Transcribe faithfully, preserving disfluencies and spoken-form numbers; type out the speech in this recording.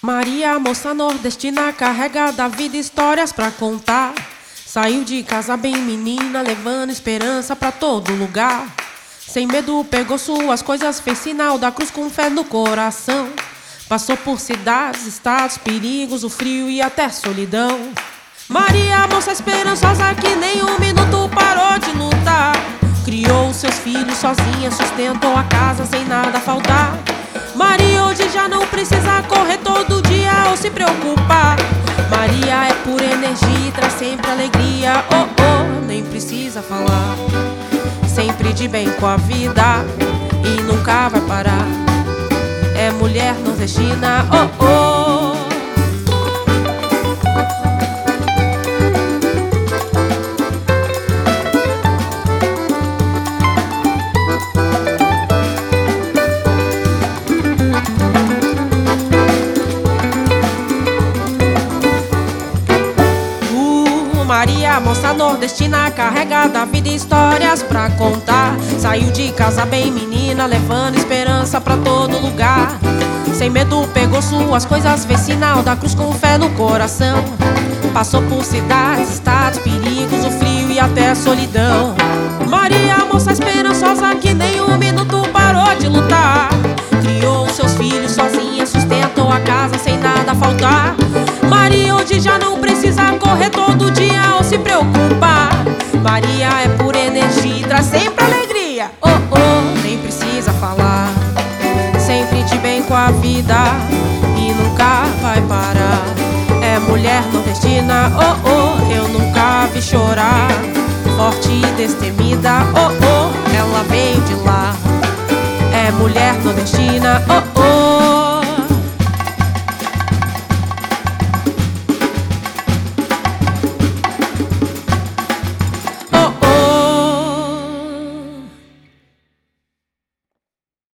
Maria, moça nordestina, carrega da vida histórias pra contar. Saiu de casa bem menina, levando esperança pra todo lugar. Sem medo pegou suas coisas, fez sinal da cruz com fé no coração. Passou por cidades, estados, perigos, o frio e até solidão. Maria, moça esperançosa que nem um minuto parou de lutar. Criou seus filhos sozinha, sustentou a casa sem nada faltar. Maria hoje já não precisa correr todo dia ou se preocupar. Maria é pura energia e traz sempre alegria. Oh, oh, nem precisa falar. Sempre de bem com a vida e nunca vai parar. É mulher nordestina, oh, oh. Maria, moça nordestina, carrega da vida histórias pra contar. Saiu de casa bem menina, levando esperança pra todo lugar. Sem medo pegou suas coisas, fez sinal da cruz com fé no coração. Passou por cidades, estados, perigos, o frio e até a solidão. Maria, moça esperançosa que nem um minuto parou de lutar. Criou seus filhos sozinha, sustentou a casa sem nada faltar. Maria hoje já não precisa correr todo dia ou se preocupar. Maria é pura energia e traz sempre alegria. Oh, oh, nem precisa falar. Sempre de bem com a vida e nunca vai parar. É mulher nordestina, oh, oh, eu nunca vi chorar. Forte e destemida, oh, oh, ela veio de lá. É mulher nordestina, oh,